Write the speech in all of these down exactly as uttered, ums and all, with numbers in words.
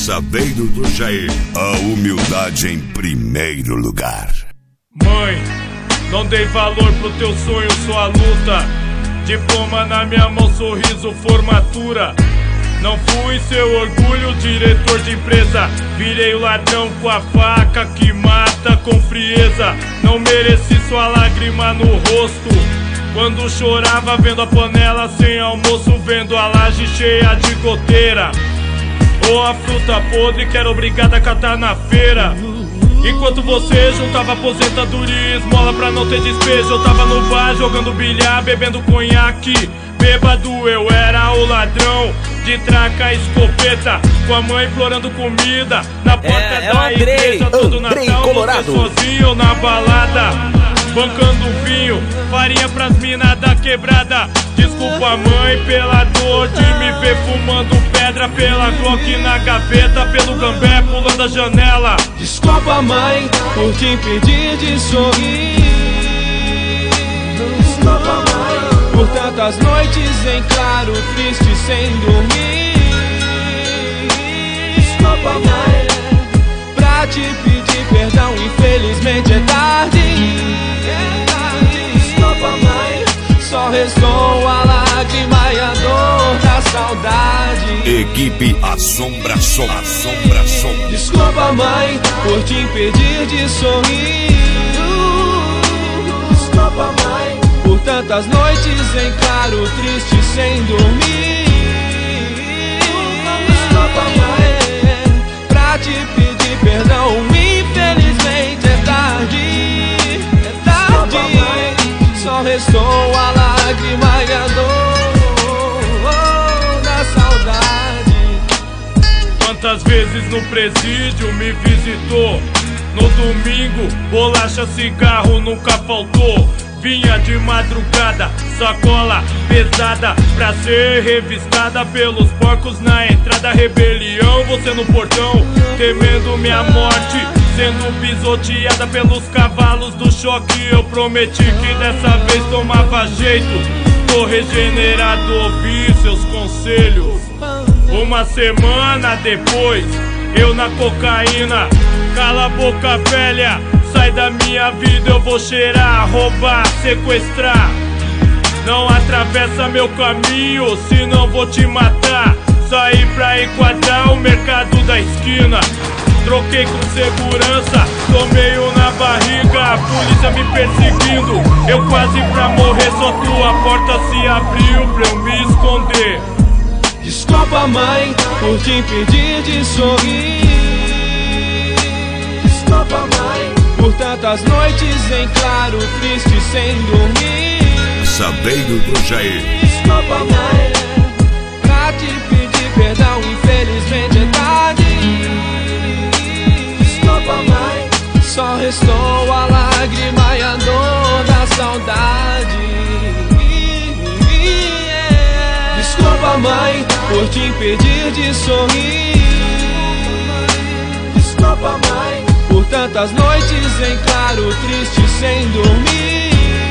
Saveiro do Jair, a humildade em primeiro lugar. Mãe, não dei valor pro teu sonho, sua luta. Diploma na minha mão, sorriso, formatura. Não fui seu orgulho, diretor de empresa. Virei o ladrão com a faca que mata com frieza. Não mereci sua lágrima no rosto, quando chorava vendo a panela sem almoço, vendo a laje cheia de goteira, ou a fruta podre que era obrigada a catar na feira. Enquanto você juntava aposentadoria e esmola pra não ter despejo, eu tava no bar jogando bilhar, bebendo conhaque. Bêbado eu era o ladrão de traca e escopeta, com a mãe implorando comida na porta é, é da igreja. Todo Andrei Natal Colorado, você sozinho na balada, bancando vinho, farinha pras minas da quebrada. Desculpa mãe pela dor de me ver fumando pedra, pela Glock na gaveta, pelo gambé pulando a janela. Desculpa mãe por te impedir de sorrir. Desculpa mãe por tantas noites em claro, triste sem dormir. Desculpa mãe pra te pedir perdão, infelizmente é tarde. Desculpa mãe, só restou a lágrima e a dor da saudade. Equipe Assombração, Assombração. Desculpa mãe por te impedir de sorrir. Desculpa mãe por tantas noites em claro, triste sem dormir. Desculpa mãe pra te pedir perdão, infelizmente é tarde. É tarde, só restou a lágrima e a dor da saudade. Quantas vezes no presídio me visitou? No domingo, bolacha, cigarro nunca faltou. Vinha de madrugada, sacola pesada pra ser revistada pelos porcos na entrada. Rebelião, você no portão, temendo minha morte, sendo pisoteada pelos cavalos do choque. Eu prometi que dessa vez tomava jeito. Tô regenerado, ouvi seus conselhos. Uma semana depois, eu na cocaína. Cala a boca velha, sai da minha vida, eu vou cheirar, roubar, sequestrar. Não atravessa meu caminho, senão vou te matar. Saí pra enquadrar o mercado da esquina. Troquei com segurança, tomei um na barriga, a polícia me perseguindo. Eu quase pra morrer, só tua porta se abriu pra eu me esconder. Desculpa mãe por te impedir de sorrir. Desculpa mãe por tantas noites em claro, triste sem dormir. Saveiro do Jair. Desculpa mãe pra te pedir perdão, infelizmente é tarde. Desculpa mãe, só restou a lágrima e a dor da saudade. Desculpa mãe por te impedir de sorrir. Desculpa mãe por tantas noites em claro, triste sem dormir.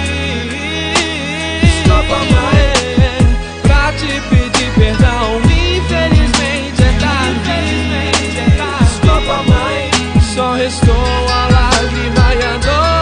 Desculpa mãe pra te pedir perdão, infelizmente é tarde. Desculpa mãe, só restou a lágrima e a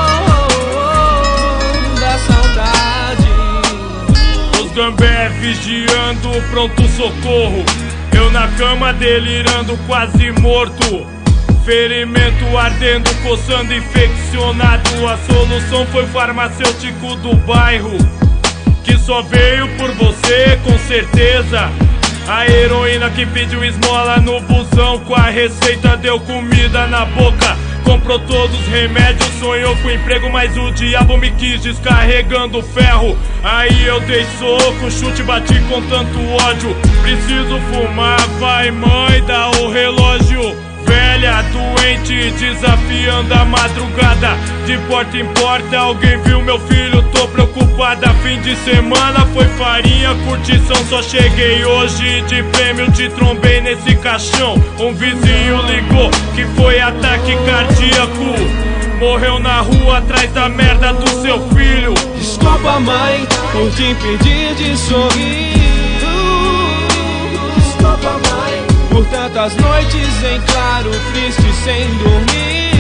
dor da saudade. Os gambé vigiando, pronto socorro. Eu na cama delirando, quase morto. Ferimento ardendo, coçando, infeccionado. A solução foi o farmacêutico do bairro, que só veio por você, com certeza. A heroína que pediu esmola no busão, com a receita deu comida na boca. Comprou todos os remédios, sonhou com emprego, mas o diabo me quis descarregando ferro. Aí eu dei soco, chute, bati com tanto ódio. Preciso fumar, vai mãe, dá o relógio. Velha, doente, desafiando a madrugada. De porta em porta, alguém viu meu filho, tô preocupada. Fim de semana foi farinha, curtição, só cheguei hoje. De prêmio te trombei nesse caixão. Um vizinho ligou que foi ataque cardíaco. Morreu na rua atrás da merda do seu filho. Desculpa mãe por te impedir de sorrir. Desculpa mãe por tantas noites em claro, triste sem dormir.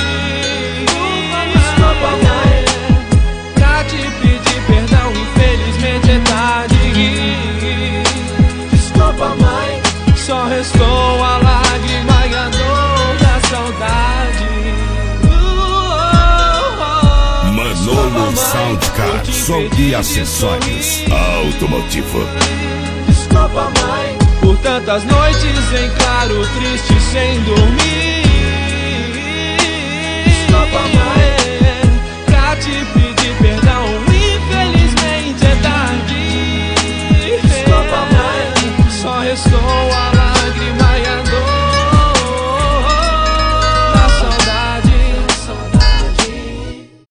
Desculpa, mãe, pra te pedir perdão, infelizmente é tarde. Desculpa, mãe, só restou a lágrima e a dor da saudade. Manolo Soundcard, som e acessórios automotivo. Desculpa, mãe, por tantas noites em claro, triste sem dormir. Desculpa, mãe, pra te pedir